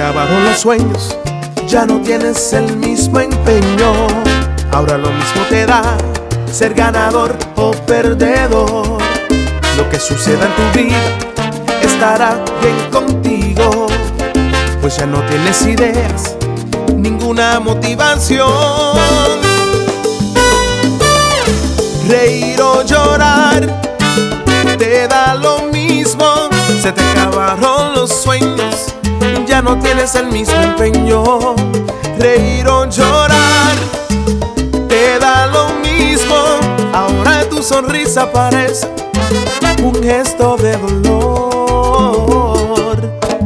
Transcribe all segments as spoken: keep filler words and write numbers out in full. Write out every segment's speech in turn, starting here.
acabaron los sueños, ya no tienes el mismo empeño. Ahora lo mismo te da ser ganador o perdedor. Lo que suceda en tu vida estará bien contigo, pues ya no tienes ideas, ninguna motivación. Reír o llorar te da lo mismo. Se te acabaron los sueños, ya no tienes el mismo empeño. Reír o llorar te da lo mismo. Ahora tu sonrisa parece un gesto de dolor.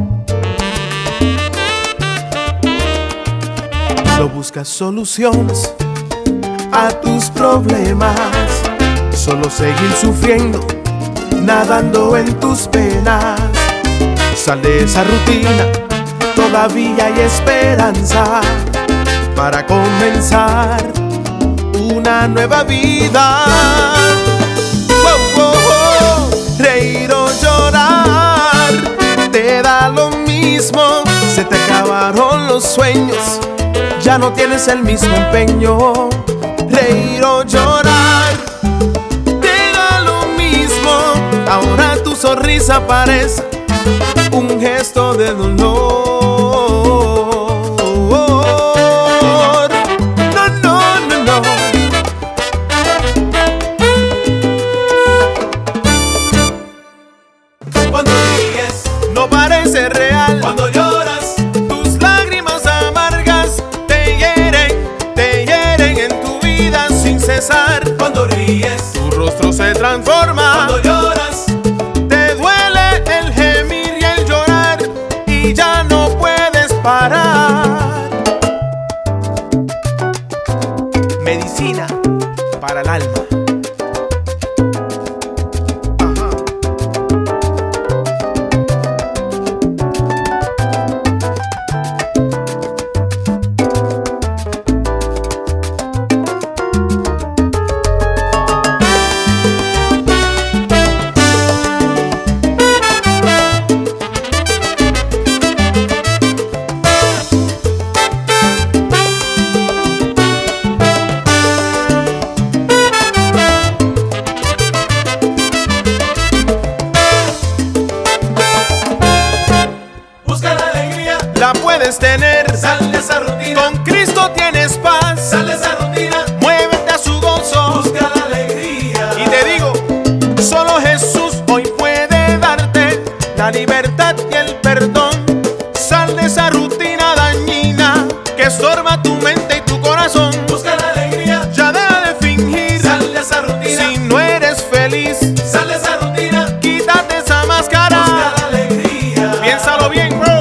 No buscas soluciones a tus problemas, solo seguir sufriendo, nadando en tus penas. Sal de esa rutina, todavía hay esperanza para comenzar una nueva vida. Oh, oh, oh. Reír o llorar te da lo mismo. Se te acabaron los sueños, ya no tienes el mismo empeño. Reír o llorar te da lo mismo. Ahora tu sonrisa parece un gesto de dolor. No, no, no, no. Cuando ríes, No parece real. cuando lloras, Tus lágrimas amargas te hieren, te hieren en tu vida sin cesar. cuando ríes, Tu rostro se transforma. cuando lloras, Te duele el gemir y el llorar y ya no puedes parar. Medicina para el alma. Ajá. busca la alegría, La puedes tener. sal de esa rutina, Con Cristo tienes paz. sal de esa rutina, Muévete a su gozo. busca la alegría. Y te digo, solo Jesús hoy puede darte la libertad y el perdón. Sal de esa rutina dañina que estorba tu mente y tu corazón. Busca la alegría, Ya deja de fingir. sal de esa rutina, Si no eres feliz, sal de esa rutina, quítate esa busca máscara. la alegría. Piénsalo bien, bro.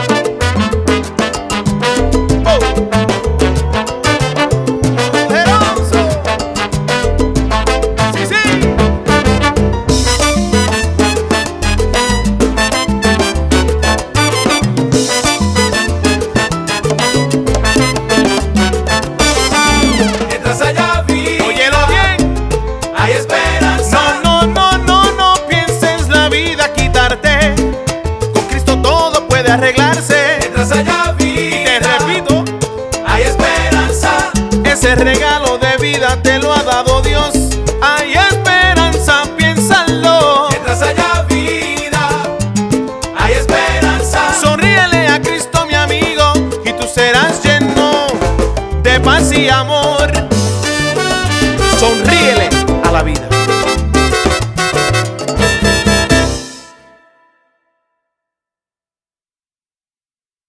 Oh. Poderoso. Sí, sí. Mientras haya vida, Óyelo bien. hay esperanza. No, no, no, no, no pienses la vida quitarte. Con Cristo todo puede arreglarse. Mientras haya Y te vida, repito, hay esperanza. ese regalo de vida te lo ha dado Dios. Hay esperanza, piénsalo. Mientras haya vida, hay esperanza. Sonríele a Cristo, mi amigo, y tú serás lleno de paz y amor. Sonríele a la vida.